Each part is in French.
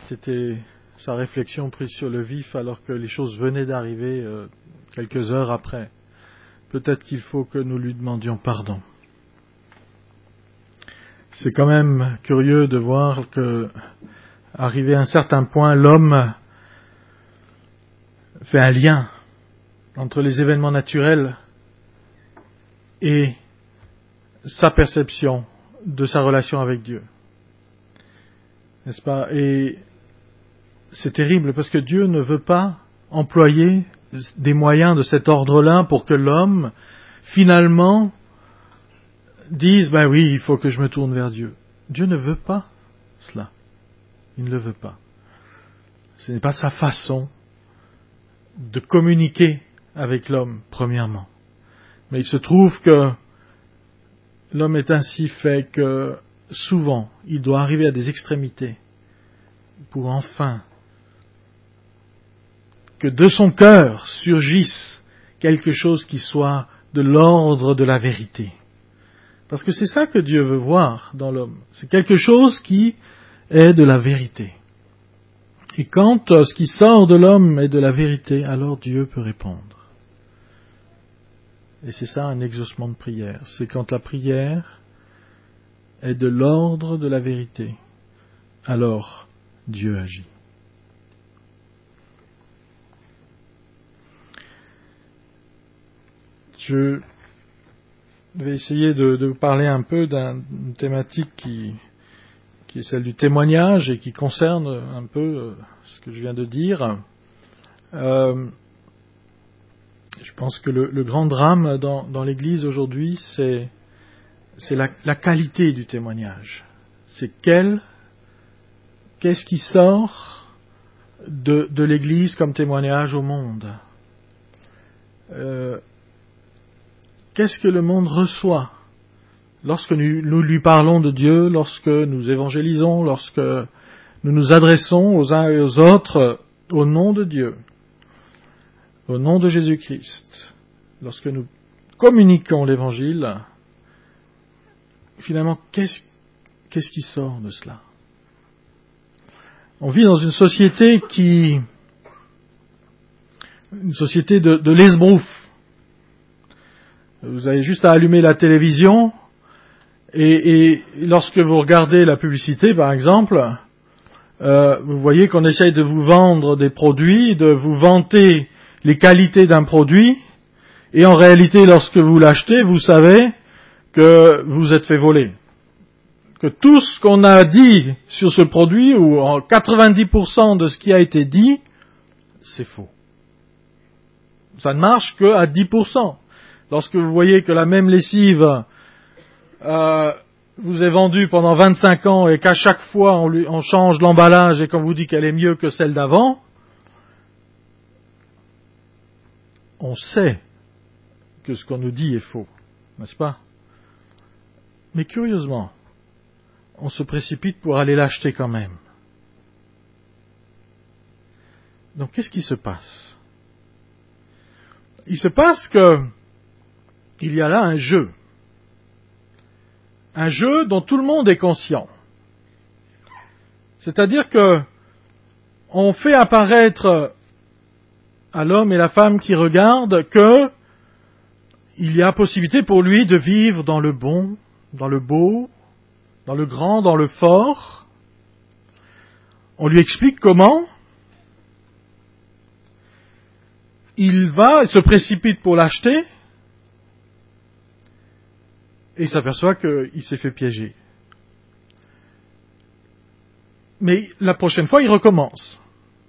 c'était sa réflexion prise sur le vif alors que les choses venaient d'arriver quelques heures après. Peut-être qu'il faut que nous lui demandions pardon. C'est quand même curieux de voir que, arrivé à un certain point, l'homme fait un lien entre les événements naturels et sa perception de sa relation avec Dieu. N'est-ce pas? Et c'est terrible parce que Dieu ne veut pas employer des moyens de cet ordre-là pour que l'homme, finalement, dise, ben oui, il faut que je me tourne vers Dieu. Dieu ne veut pas cela. Il ne le veut pas. Ce n'est pas sa façon de communiquer avec l'homme, premièrement. Mais il se trouve que l'homme est ainsi fait que souvent, il doit arriver à des extrémités pour enfin que de son cœur surgisse quelque chose qui soit de l'ordre de la vérité. Parce que c'est ça que Dieu veut voir dans l'homme. C'est quelque chose qui est de la vérité. Et quand ce qui sort de l'homme est de la vérité, alors Dieu peut répondre. Et c'est ça un exaucement de prière. C'est quand la prière est de l'ordre de la vérité, alors Dieu agit. Je vais essayer de vous parler un peu d'une thématique qui est celle du témoignage et qui concerne un peu ce que je viens de dire. Je pense que le grand drame dans l'Église aujourd'hui, c'est la qualité du témoignage. C'est qu'est-ce qui sort de l'Église comme témoignage au monde. Qu'est-ce que le monde reçoit lorsque nous lui parlons de Dieu, lorsque nous évangélisons, lorsque nous nous adressons aux uns et aux autres au nom de Dieu, au nom de Jésus-Christ, lorsque nous communiquons l'Évangile, finalement, qu'est-ce qui sort de cela? On vit dans une société de l'esbrouf. Vous avez juste à allumer la télévision et lorsque vous regardez la publicité, par exemple, vous voyez qu'on essaye de vous vendre des produits, de vous vanter les qualités d'un produit, et en réalité, lorsque vous l'achetez, vous savez que vous êtes fait voler. Que tout ce qu'on a dit sur ce produit, ou en 90% de ce qui a été dit, c'est faux. Ça ne marche que à 10%. Lorsque vous voyez que la même lessive vous est vendue pendant 25 ans et qu'à chaque fois on change l'emballage et qu'on vous dit qu'elle est mieux que celle d'avant, on sait que ce qu'on nous dit est faux, n'est-ce pas? Mais curieusement, on se précipite pour aller l'acheter quand même. Donc qu'est-ce qui se passe? Il se passe que il y a là un jeu dont tout le monde est conscient. C'est-à-dire que on fait apparaître à l'homme et la femme qui regardent que il y a possibilité pour lui de vivre dans le bon, dans le beau, dans le grand, dans le fort. On lui explique comment. Il se précipite pour l'acheter. Et il s'aperçoit qu'il s'est fait piéger. Mais la prochaine fois, il recommence.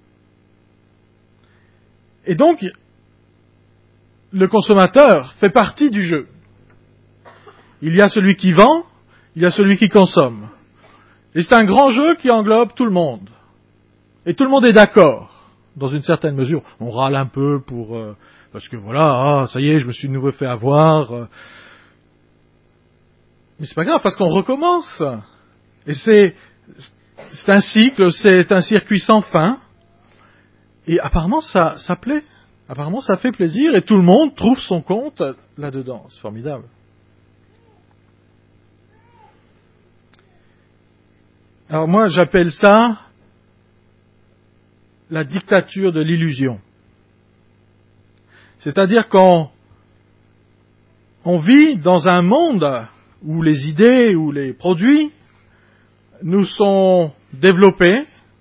Et donc, le consommateur fait partie du jeu. Il y a celui qui vend, il y a celui qui consomme. Et c'est un grand jeu qui englobe tout le monde. Et tout le monde est d'accord, dans une certaine mesure. On râle un peu parce que voilà, ça y est, je me suis de nouveau fait avoir. Mais c'est pas grave, parce qu'on recommence. Et c'est un cycle, c'est un circuit sans fin. Et apparemment, ça plaît. Apparemment, ça fait plaisir et tout le monde trouve son compte là-dedans. C'est formidable. Alors moi, j'appelle ça la dictature de l'illusion. C'est-à-dire qu'on vit dans un monde où les idées, où les produits nous sont développés.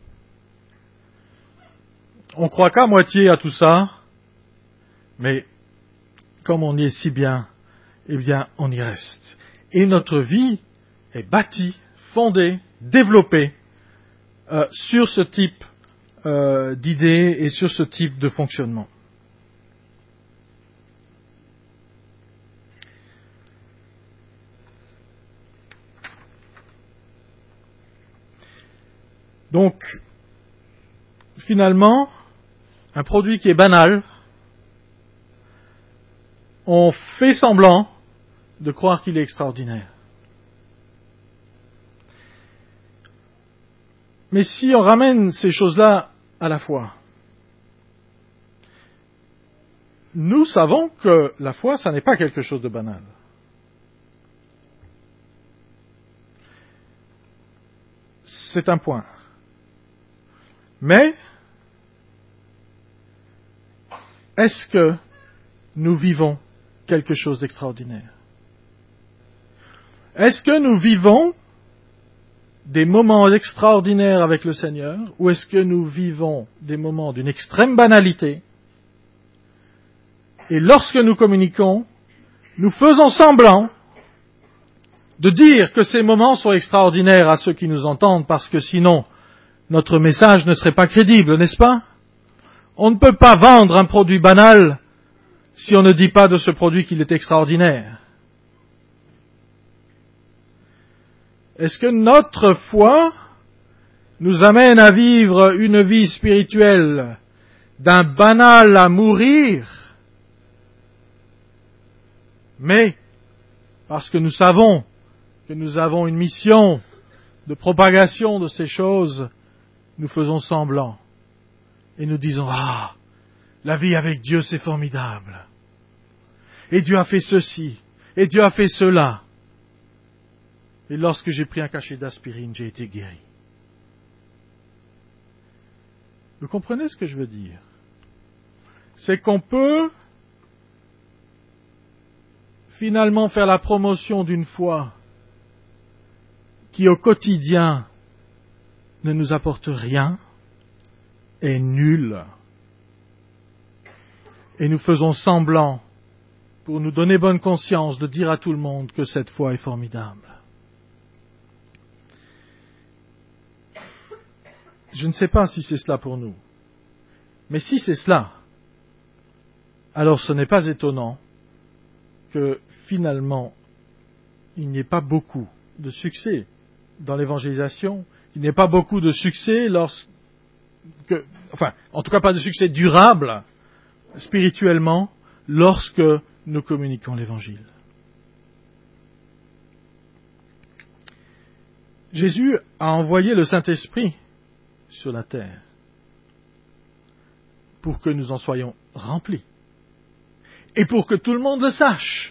On croit qu'à moitié à tout ça, mais comme on y est si bien, eh bien, on y reste. Et notre vie est bâtie, fondée, développée sur ce type d'idées et sur ce type de fonctionnement. Donc, finalement, un produit qui est banal, on fait semblant de croire qu'il est extraordinaire. Mais si on ramène ces choses-là à la foi, nous savons que la foi, ça n'est pas quelque chose de banal. C'est un point. Mais, est-ce que nous vivons quelque chose d'extraordinaire? Est-ce que nous vivons des moments extraordinaires avec le Seigneur, ou est-ce que nous vivons des moments d'une extrême banalité, et lorsque nous communiquons, nous faisons semblant de dire que ces moments sont extraordinaires à ceux qui nous entendent, parce que sinon, notre message ne serait pas crédible, n'est-ce pas? On ne peut pas vendre un produit banal si on ne dit pas de ce produit qu'il est extraordinaire. Est-ce que notre foi nous amène à vivre une vie spirituelle d'un banal à mourir, mais parce que nous savons que nous avons une mission de propagation de ces choses, nous faisons semblant et nous disons « Ah, la vie avec Dieu c'est formidable. Et Dieu a fait ceci, et Dieu a fait cela. Et lorsque j'ai pris un cachet d'aspirine, j'ai été guéri. » Vous comprenez ce que je veux dire? C'est qu'on peut finalement faire la promotion d'une foi qui au quotidien ne nous apporte rien, est nulle. Et nous faisons semblant, pour nous donner bonne conscience, de dire à tout le monde que cette foi est formidable. Je ne sais pas si c'est cela pour nous. Mais si c'est cela, alors ce n'est pas étonnant que finalement il n'y ait pas beaucoup de succès dans l'évangélisation, qu'il n'y ait pas beaucoup de succès en tout cas pas de succès durable spirituellement lorsque nous communiquons l'évangile. Jésus a envoyé le Saint-Esprit sur la terre pour que nous en soyons remplis et pour que tout le monde le sache.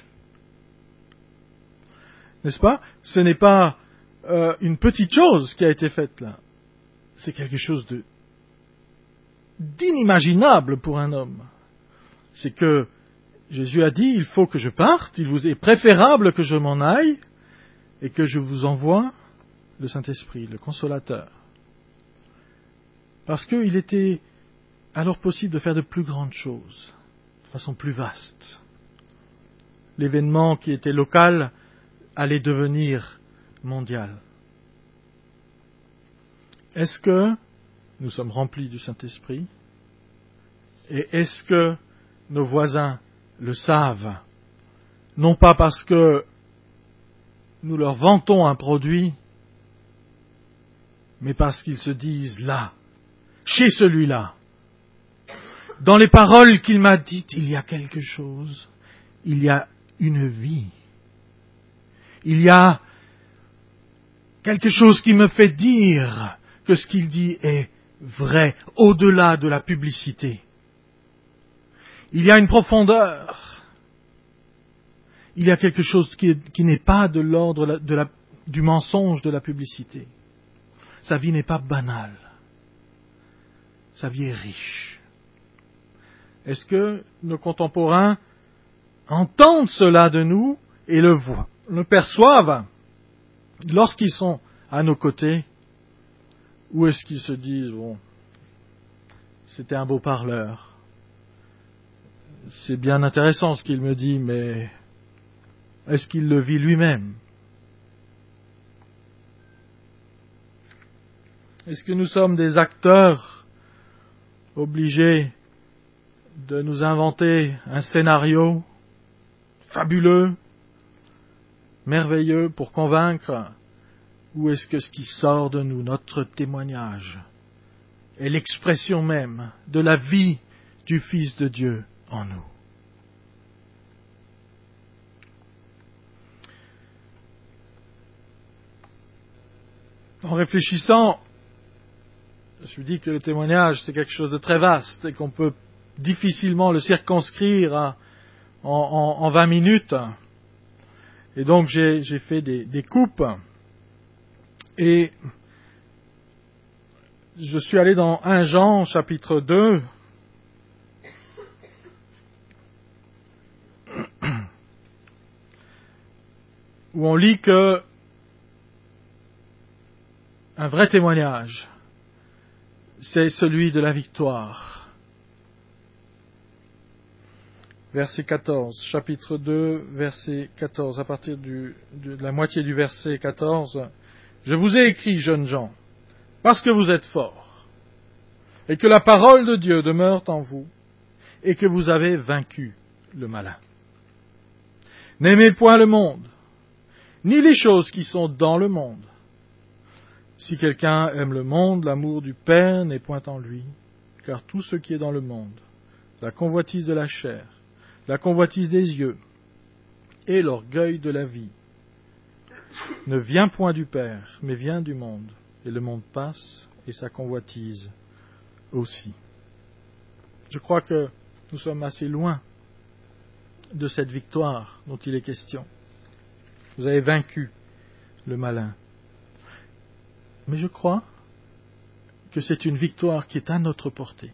N'est-ce pas? Ce n'est pas une petite chose qui a été faite là. C'est quelque chose d'inimaginable pour un homme. C'est que Jésus a dit, il faut que je parte, il vous est préférable que je m'en aille et que je vous envoie le Saint-Esprit, le Consolateur. Parce qu'il était alors possible de faire de plus grandes choses, de façon plus vaste. L'événement qui était local allait devenir mondial. Est-ce que nous sommes remplis du Saint-Esprit? Et est-ce que nos voisins le savent? Non pas parce que nous leur vantons un produit, mais parce qu'ils se disent là, chez celui-là, dans les paroles qu'il m'a dites, il y a quelque chose, il y a une vie, il y a quelque chose qui me fait dire que ce qu'il dit est vrai, au-delà de la publicité. Il y a une profondeur, il y a quelque chose qui n'est pas de l'ordre du mensonge de la publicité. Sa vie n'est pas banale. sa vie est riche. Est-ce que nos contemporains entendent cela de nous et le voient, le perçoivent lorsqu'ils sont à nos côtés, ou est-ce qu'ils se disent, bon, c'était un beau parleur, c'est bien intéressant ce qu'il me dit, mais est-ce qu'il le vit lui-même? Est-ce que nous sommes des acteurs obligés de nous inventer un scénario fabuleux, merveilleux pour convaincre, ou est-ce que ce qui sort de nous, notre témoignage, est l'expression même de la vie du Fils de Dieu en nous? En réfléchissant, je me suis dit que le témoignage, c'est quelque chose de très vaste et qu'on peut difficilement le circonscrire en 20 minutes. Et donc j'ai fait des coupes et je suis allé dans 1 Jean chapitre 2 où on lit que un vrai témoignage, c'est celui de la victoire. Verset 14, chapitre 2, verset 14, à partir de la moitié du verset 14. « Je vous ai écrit, jeunes gens, parce que vous êtes forts, et que la parole de Dieu demeure en vous, et que vous avez vaincu le malin. N'aimez point le monde, ni les choses qui sont dans le monde. Si quelqu'un aime le monde, l'amour du Père n'est point en lui, car tout ce qui est dans le monde, la convoitise de la chair, la convoitise des yeux et l'orgueil de la vie, ne vient point du Père, mais vient du monde. Et le monde passe, et sa convoitise aussi. » Je crois que nous sommes assez loin de cette victoire dont il est question. Vous avez vaincu le malin. Mais je crois que c'est une victoire qui est à notre portée.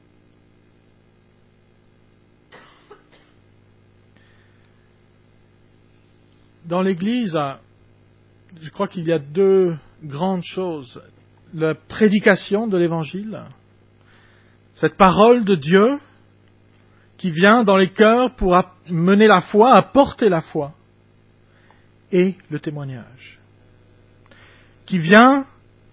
Dans l'Église, je crois qu'il y a 2 grandes choses. La prédication de l'Évangile, cette parole de Dieu qui vient dans les cœurs pour mener la foi, apporter la foi, et le témoignage, qui vient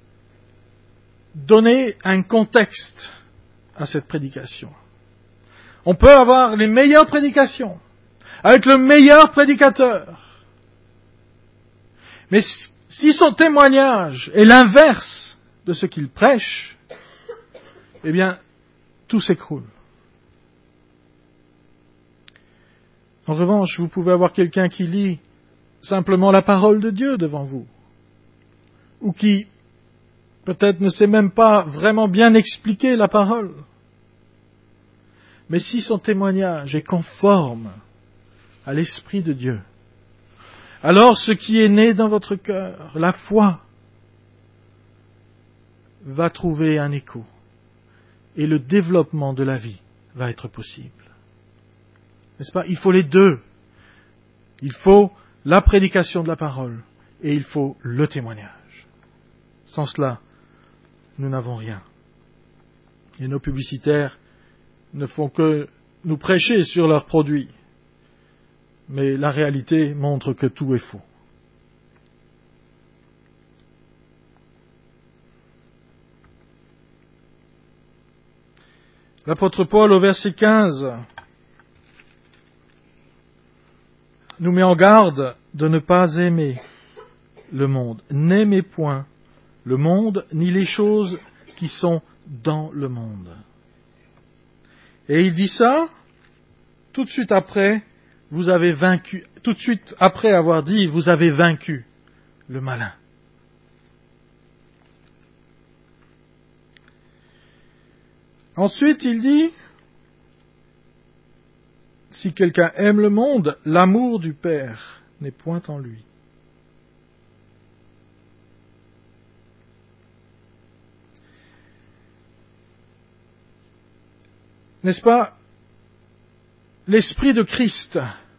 donner un contexte à cette prédication. On peut avoir les meilleures prédications, avec le meilleur prédicateur, mais si son témoignage est l'inverse de ce qu'il prêche, eh bien, tout s'écroule. En revanche, vous pouvez avoir quelqu'un qui lit simplement la parole de Dieu devant vous, ou qui peut-être ne sait même pas vraiment bien expliquer la parole. Mais si son témoignage est conforme à l'Esprit de Dieu, alors ce qui est né dans votre cœur, la foi, va trouver un écho. Et le développement de la vie va être possible. N'est-ce pas? Il faut les 2. Il faut la prédication de la parole et il faut le témoignage. Sans cela, nous n'avons rien. Et nos publicitaires ne font que nous prêcher sur leurs produits. Mais la réalité montre que tout est faux. L'apôtre Paul, au verset 15, nous met en garde de ne pas aimer le monde. N'aimez point le monde, ni les choses qui sont dans le monde. Et il dit ça, tout de suite après, vous avez vaincu, tout de suite après avoir dit, vous avez vaincu le malin. Ensuite, il dit, si quelqu'un aime le monde, l'amour du Père n'est point en lui. n'est-ce pas, l'esprit de Christ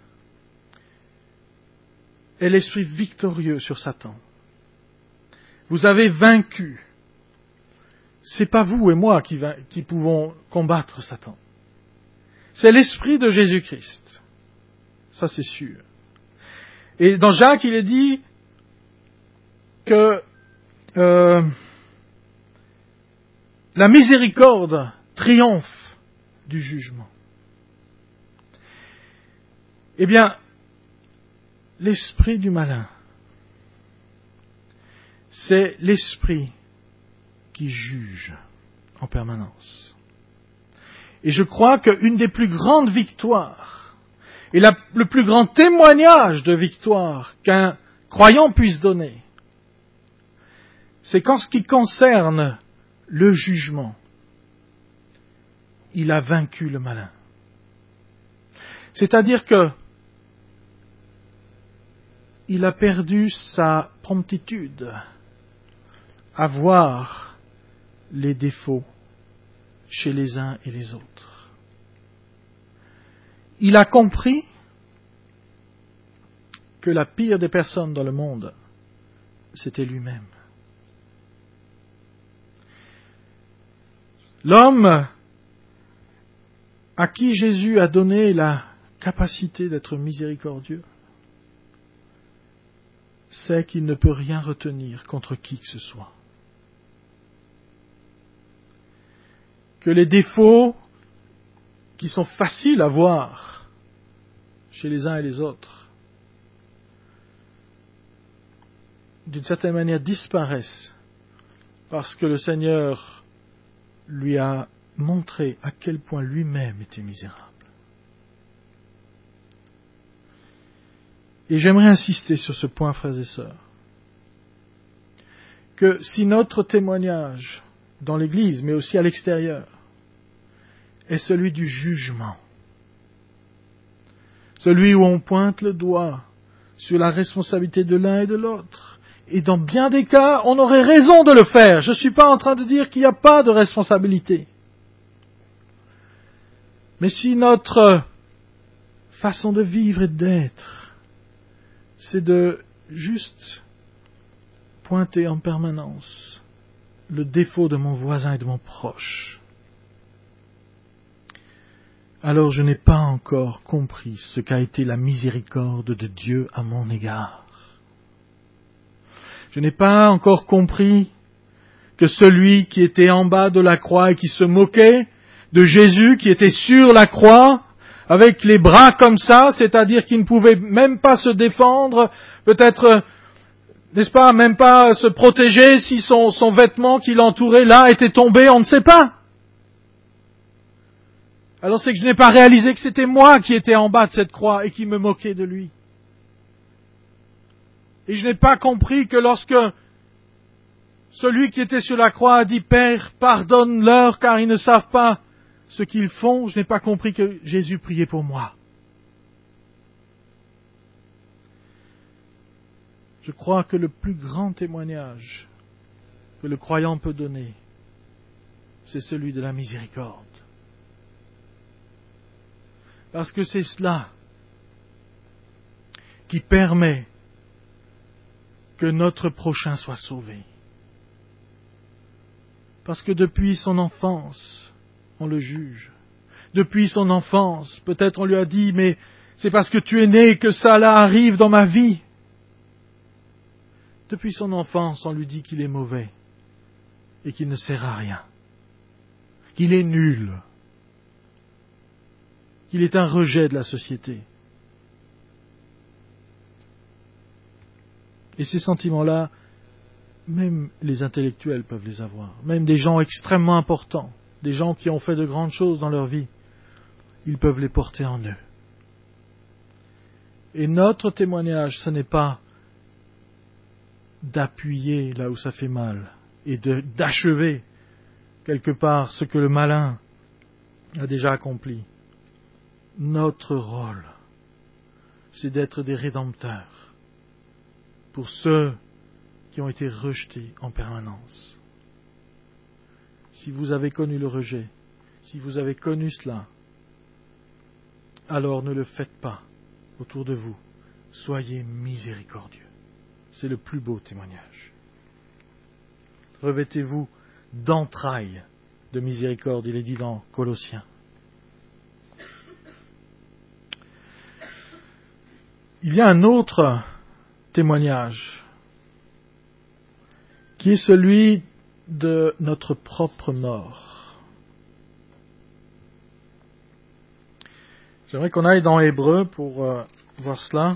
est l'esprit victorieux sur Satan. Vous avez vaincu. C'est pas vous et moi qui pouvons combattre Satan. C'est l'esprit de Jésus-Christ. Ça, c'est sûr. Et dans Jacques, il est dit que la miséricorde triomphe du jugement. Eh bien, l'esprit du malin, c'est l'esprit qui juge en permanence. Et je crois qu'une des plus grandes victoires, et le plus grand témoignage de victoire qu'un croyant puisse donner, c'est qu'en ce qui concerne le jugement, il a vaincu le malin. C'est-à-dire que il a perdu sa promptitude à voir les défauts chez les uns et les autres. Il a compris que la pire des personnes dans le monde, c'était lui-même. L'homme à qui Jésus a donné la capacité d'être miséricordieux sait qu'il ne peut rien retenir contre qui que ce soit. Que les défauts qui sont faciles à voir chez les uns et les autres, d'une certaine manière disparaissent parce que le Seigneur lui a montré à quel point lui-même était misérable. Et j'aimerais insister sur ce point, frères et sœurs, que si notre témoignage dans l'Église, mais aussi à l'extérieur, est celui du jugement, celui où on pointe le doigt sur la responsabilité de l'un et de l'autre, et dans bien des cas, on aurait raison de le faire. Je ne suis pas en train de dire qu'il n'y a pas de responsabilité. Mais si notre façon de vivre et d'être, c'est de juste pointer en permanence le défaut de mon voisin et de mon proche, alors je n'ai pas encore compris ce qu'a été la miséricorde de Dieu à mon égard. Je n'ai pas encore compris que celui qui était en bas de la croix et qui se moquait de Jésus, qui était sur la croix, avec les bras comme ça, c'est-à-dire qu'il ne pouvait même pas se défendre, peut-être, n'est-ce pas, même pas se protéger si son vêtement qui l'entourait là était tombé, on ne sait pas. Alors c'est que je n'ai pas réalisé que c'était moi qui étais en bas de cette croix et qui me moquais de lui. Et je n'ai pas compris que lorsque celui qui était sur la croix a dit « Père, pardonne-leur car ils ne savent pas ce qu'ils font », je n'ai pas compris que Jésus priait pour moi. Je crois que le plus grand témoignage que le croyant peut donner, c'est celui de la miséricorde. Parce que c'est cela qui permet que notre prochain soit sauvé. Parce que depuis son enfance, on le juge. Depuis son enfance, peut-être on lui a dit « Mais c'est parce que tu es né que ça là arrive dans ma vie ». Depuis son enfance, on lui dit qu'il est mauvais et qu'il ne sert à rien, qu'il est nul, qu'il est un rejet de la société. Et ces sentiments-là, même les intellectuels peuvent les avoir, même des gens extrêmement importants, des gens qui ont fait de grandes choses dans leur vie, ils peuvent les porter en eux. Et notre témoignage, ce n'est pas d'appuyer là où ça fait mal et d'achever quelque part ce que le malin a déjà accompli. Notre rôle, c'est d'être des rédempteurs pour ceux qui ont été rejetés en permanence. Si vous avez connu le rejet, Si vous avez connu cela, alors ne le faites pas autour de vous. Soyez miséricordieux. C'est le plus beau témoignage. Revêtez-vous d'entrailles de miséricorde, il est dit dans Colossiens. Il y a un autre témoignage qui est celui de notre propre mort. J'aimerais qu'on aille dans Hébreux pour voir cela.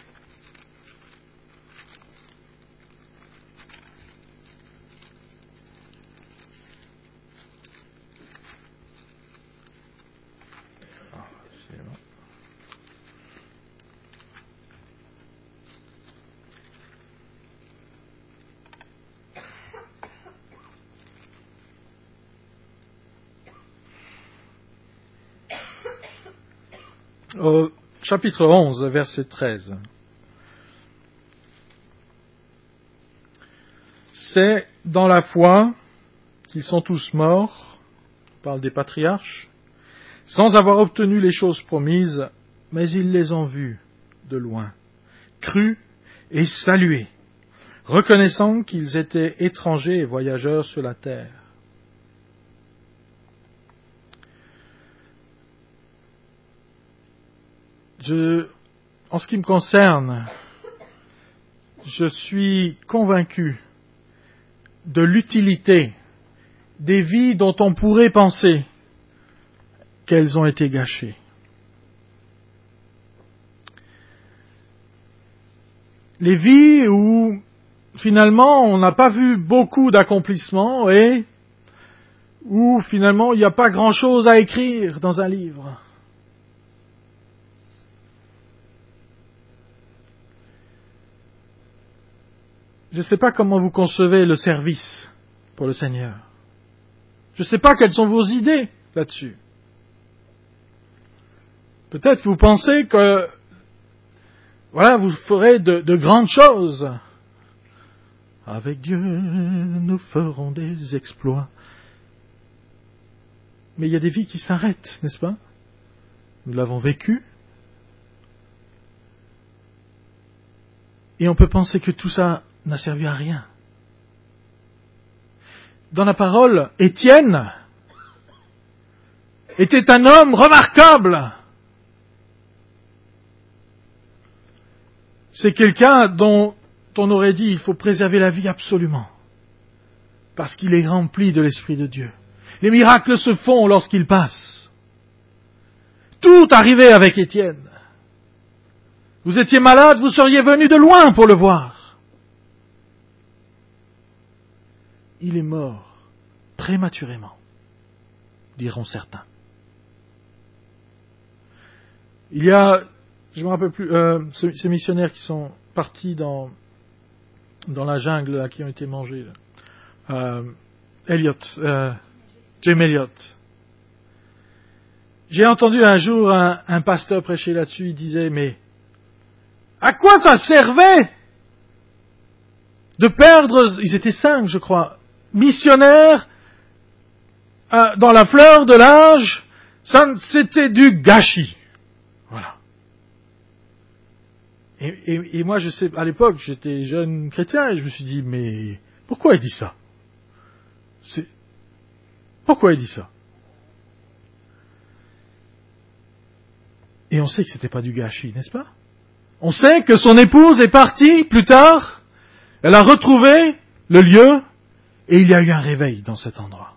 Au chapitre 11, verset 13. C'est dans la foi qu'ils sont tous morts, on parle des patriarches, sans avoir obtenu les choses promises, mais ils les ont vues de loin, crus et salués, reconnaissant qu'ils étaient étrangers et voyageurs sur la terre. En ce qui me concerne, je suis convaincu de l'utilité des vies dont on pourrait penser qu'elles ont été gâchées. Les vies où finalement on n'a pas vu beaucoup d'accomplissements et où finalement il n'y a pas grand-chose à écrire dans un livre. Je ne sais pas comment vous concevez le service pour le Seigneur. Je ne sais pas quelles sont vos idées là-dessus. Peut-être que vous pensez que, voilà, vous ferez de grandes choses. Avec Dieu, nous ferons des exploits. Mais il y a des vies qui s'arrêtent, n'est-ce pas? Nous l'avons vécu. Et on peut penser que tout ça n'a servi à rien. Dans la parole, Étienne était un homme remarquable. C'est quelqu'un dont on aurait dit il faut préserver la vie absolument, parce qu'il est rempli de l'Esprit de Dieu. Les miracles se font lorsqu'il passe. Tout arrivait avec Étienne. Vous étiez malade, vous seriez venu de loin pour le voir. Il est mort prématurément, diront certains. Il y a, je me rappelle plus, ces missionnaires qui sont partis dans la jungle, là, qui ont été mangés. James Elliot. J'ai entendu un jour un pasteur prêcher là-dessus, il disait, mais à quoi ça servait de perdre, ils étaient 5, je crois, missionnaires dans la fleur de l'âge, c'était du gâchis. Voilà. Et moi, je sais, à l'époque, j'étais jeune chrétien et je me suis dit, mais pourquoi il dit ça? Pourquoi il dit ça? Et on sait que c'était pas du gâchis, n'est-ce pas? On sait que son épouse est partie plus tard, elle a retrouvé le lieu et il y a eu un réveil dans cet endroit.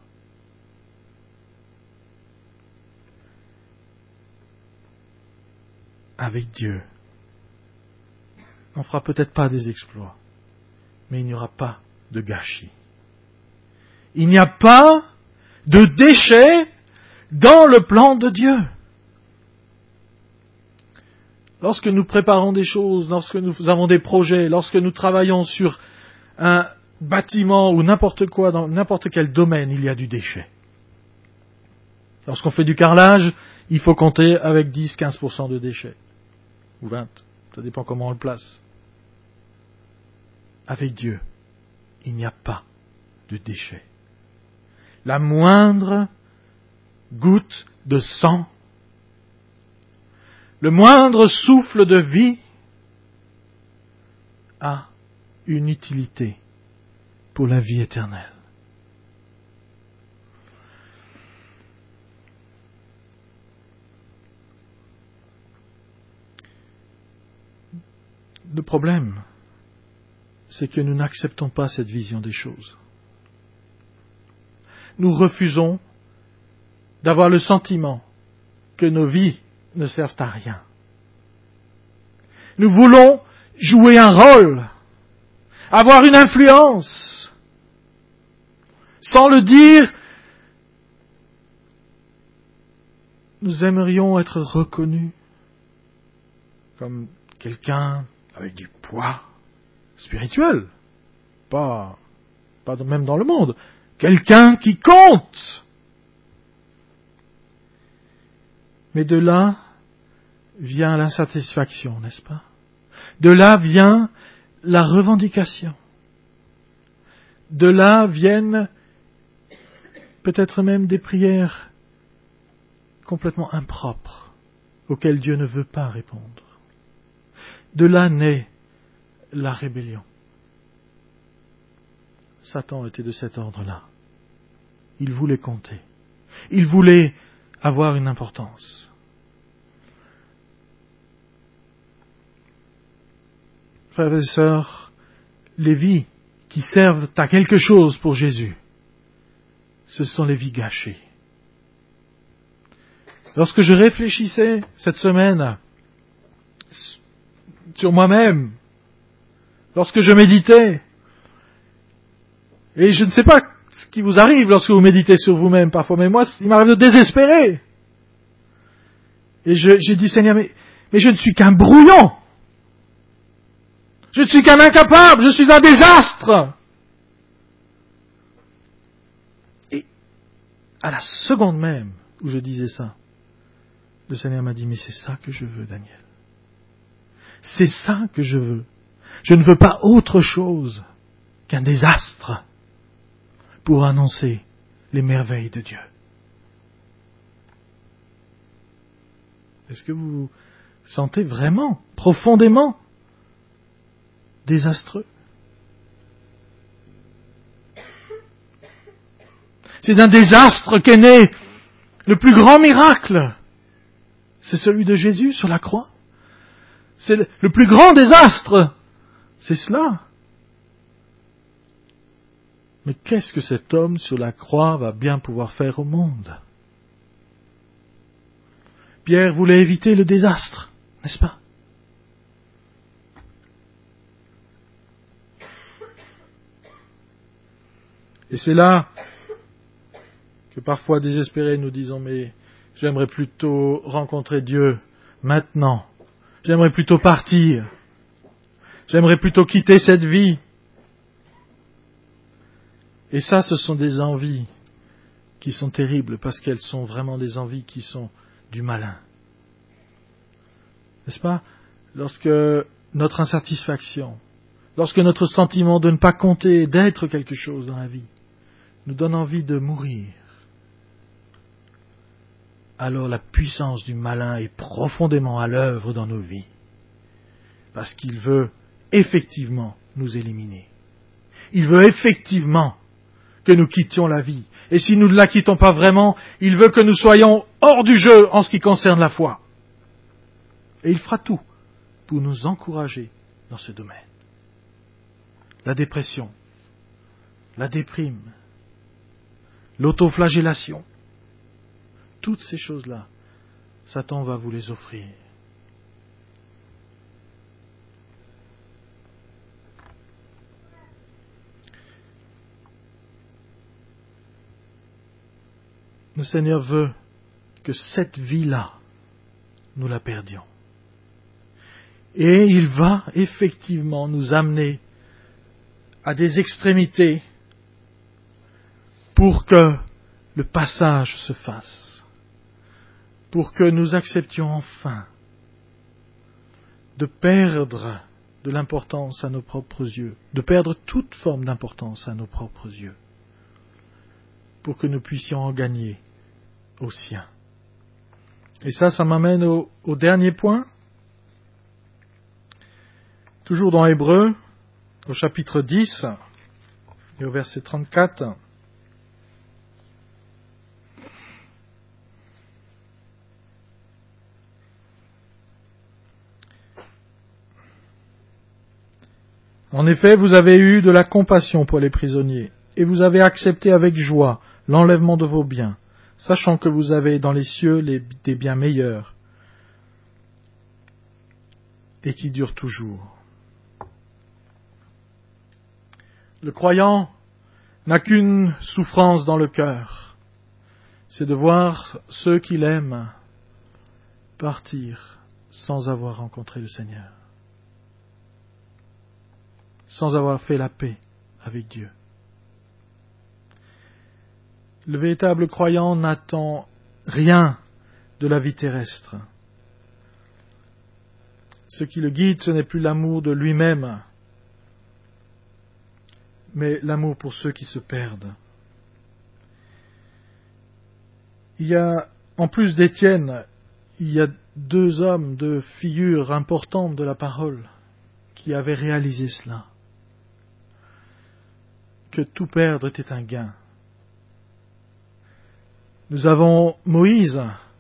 Avec Dieu, on ne fera peut-être pas des exploits, mais il n'y aura pas de gâchis. Il n'y a pas de déchets dans le plan de Dieu. Lorsque nous préparons des choses, lorsque nous avons des projets, lorsque nous travaillons sur un bâtiment ou n'importe quoi, dans n'importe quel domaine, il y a du déchet. Lorsqu'on fait du carrelage, il faut compter avec 10-15% de déchets. Ou 20, ça dépend comment on le place. Avec Dieu, il n'y a pas de déchets. La moindre goutte de sang, le moindre souffle de vie a une utilité pour la vie éternelle. Le problème, c'est que nous n'acceptons pas cette vision des choses. Nous refusons d'avoir le sentiment que nos vies ne servent à rien. Nous voulons jouer un rôle, avoir une influence. Sans le dire, nous aimerions être reconnus comme quelqu'un avec du poids spirituel, pas même dans le monde, quelqu'un qui compte. Mais de là vient l'insatisfaction, n'est-ce pas? De là vient la revendication. De là viennent peut-être même des prières complètement impropres, auxquelles Dieu ne veut pas répondre. De là naît la rébellion. Satan était de cet ordre-là. Il voulait compter. Il voulait avoir une importance. Frères et sœurs, les vies qui servent à quelque chose pour Jésus, ce sont les vies gâchées. Lorsque je réfléchissais cette semaine sur moi-même, lorsque je méditais, et je ne sais pas ce qui vous arrive lorsque vous méditez sur vous-même parfois, mais moi, il m'arrive de désespérer. Et j'ai dit, Seigneur, mais je ne suis qu'un brouillon. Je ne suis qu'un incapable, je suis un désastre. Et à la seconde même où je disais ça, le Seigneur m'a dit, mais c'est ça que je veux, Daniel. C'est ça que je veux. Je ne veux pas autre chose qu'un désastre pour annoncer les merveilles de Dieu. Est-ce que vous vous sentez vraiment, profondément désastreux? C'est d'un désastre qu'est né le plus grand miracle. C'est celui de Jésus sur la croix. C'est le plus grand désastre. C'est cela. Mais qu'est-ce que cet homme sur la croix va bien pouvoir faire au monde? Pierre voulait éviter le désastre, n'est-ce pas? Et c'est là que parfois désespérés nous disons, mais j'aimerais plutôt rencontrer Dieu maintenant. J'aimerais plutôt partir. J'aimerais plutôt quitter cette vie. Et ça, ce sont des envies qui sont terribles parce qu'elles sont vraiment des envies qui sont du malin. N'est-ce pas? Lorsque notre insatisfaction, lorsque notre sentiment de ne pas compter, d'être quelque chose dans la vie, nous donne envie de mourir, alors la puissance du malin est profondément à l'œuvre dans nos vies, parce qu'il veut effectivement nous éliminer. Il veut effectivement que nous quittions la vie. Et si nous ne la quittons pas vraiment, il veut que nous soyons hors du jeu en ce qui concerne la foi. Et il fera tout pour nous encourager dans ce domaine. La dépression, la déprime, l'autoflagellation, toutes ces choses-là, Satan va vous les offrir. Le Seigneur veut que cette vie-là, nous la perdions. Et il va effectivement nous amener à des extrémités pour que le passage se fasse, pour que nous acceptions enfin de perdre de l'importance à nos propres yeux, de perdre toute forme d'importance à nos propres yeux, pour que nous puissions en gagner aux siens. Et ça m'amène au dernier point. Toujours dans Hébreux, au chapitre 10 et au verset 34. En effet, vous avez eu de la compassion pour les prisonniers, et vous avez accepté avec joie l'enlèvement de vos biens, sachant que vous avez dans les cieux des biens meilleurs, et qui durent toujours. Le croyant n'a qu'une souffrance dans le cœur, c'est de voir ceux qu'il aime partir sans avoir rencontré le Seigneur, sans avoir fait la paix avec Dieu. Le véritable croyant n'attend rien de la vie terrestre. Ce qui le guide, ce n'est plus l'amour de lui-même, mais l'amour pour ceux qui se perdent. Il y a, en plus d'Étienne, il y a deux figures importantes de la parole qui avaient réalisé cela. Que tout perdre était un gain. Nous avons Moïse,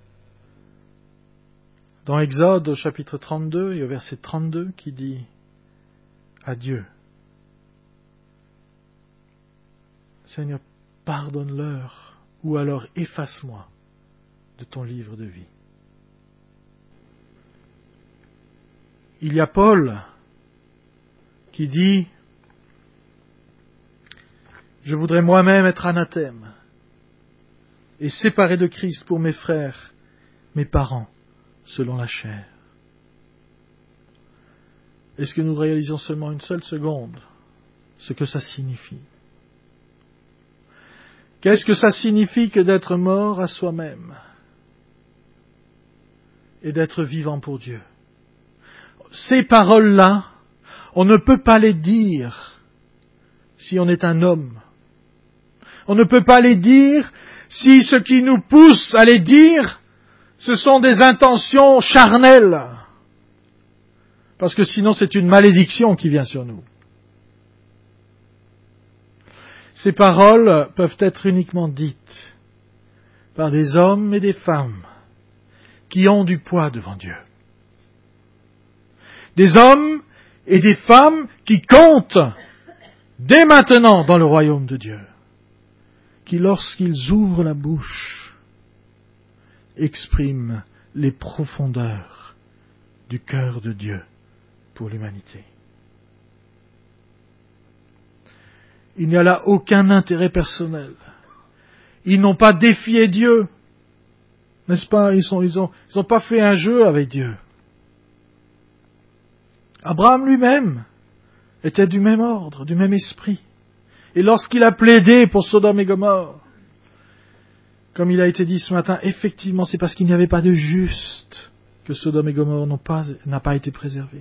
dans Exode au chapitre 32 et au verset 32, qui dit à Dieu, Seigneur, pardonne-leur, ou alors efface-moi de ton livre de vie. Il y a Paul qui dit, je voudrais moi-même être anathème et séparé de Christ pour mes frères, mes parents, selon la chair. Est-ce que nous réalisons seulement une seule seconde ce que ça signifie? Qu'est-ce que ça signifie que d'être mort à soi-même et d'être vivant pour Dieu? Ces paroles-là, on ne peut pas les dire si on est un homme. On ne peut pas les dire si ce qui nous pousse à les dire, ce sont des intentions charnelles. Parce que sinon c'est une malédiction qui vient sur nous. Ces paroles peuvent être uniquement dites par des hommes et des femmes qui ont du poids devant Dieu. Des hommes et des femmes qui comptent dès maintenant dans le royaume de Dieu, qui lorsqu'ils ouvrent la bouche, expriment les profondeurs du cœur de Dieu pour l'humanité. Il n'y a là aucun intérêt personnel. Ils n'ont pas défié Dieu. N'est-ce pas? Ils ont pas fait un jeu avec Dieu. Abraham lui-même était du même ordre, du même esprit. Et lorsqu'il a plaidé pour Sodome et Gomorrhe, comme il a été dit ce matin, effectivement, c'est parce qu'il n'y avait pas de juste que Sodome et Gomorrhe n'a pas été préservé.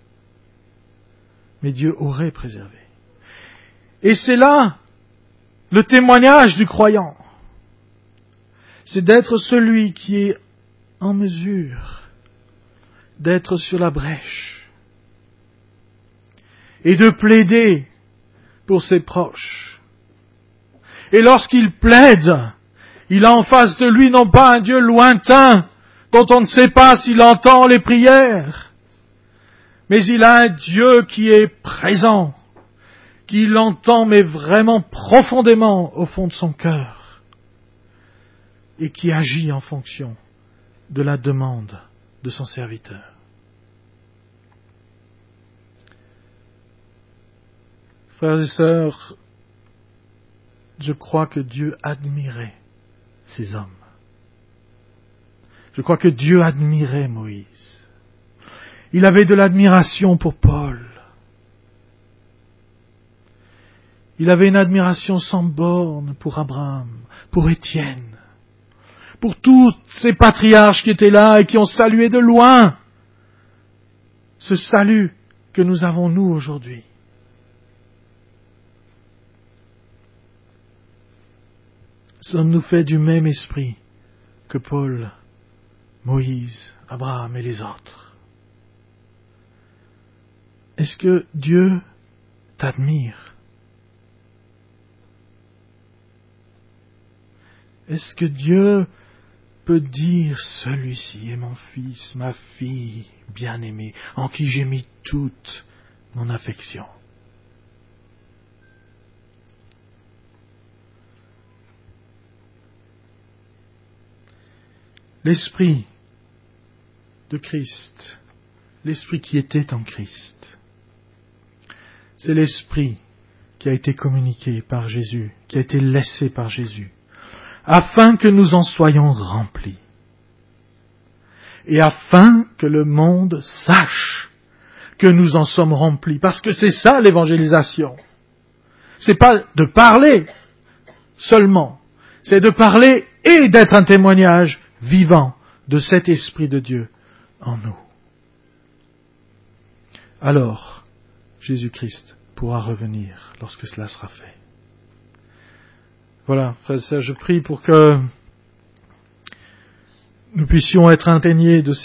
Mais Dieu aurait préservé. Et c'est là le témoignage du croyant. C'est d'être celui qui est en mesure d'être sur la brèche et de plaider pour ses proches. Et lorsqu'il plaide, il a en face de lui non pas un Dieu lointain dont on ne sait pas s'il entend les prières, mais il a un Dieu qui est présent, qui l'entend mais vraiment profondément au fond de son cœur et qui agit en fonction de la demande de son serviteur. Frères et sœurs, je crois que Dieu admirait ces hommes. Je crois que Dieu admirait Moïse. Il avait de l'admiration pour Paul. Il avait une admiration sans borne pour Abraham, pour Étienne, pour tous ces patriarches qui étaient là et qui ont salué de loin ce salut que nous avons nous aujourd'hui. Sommes-nous faits du même esprit que Paul, Moïse, Abraham et les autres? Est-ce que Dieu t'admire? Est-ce que Dieu peut dire, celui-ci est mon fils, ma fille bien-aimée, en qui j'ai mis toute mon affection? L'Esprit de Christ, l'Esprit qui était en Christ, c'est l'Esprit qui a été communiqué par Jésus, qui a été laissé par Jésus, afin que nous en soyons remplis. Et afin que le monde sache que nous en sommes remplis. Parce que c'est ça l'évangélisation. C'est pas de parler seulement. C'est de parler et d'être un témoignage vivant de cet Esprit de Dieu en nous. Alors, Jésus-Christ pourra revenir lorsque cela sera fait. Voilà, frères et sœurs, je prie pour que nous puissions être imprégnés de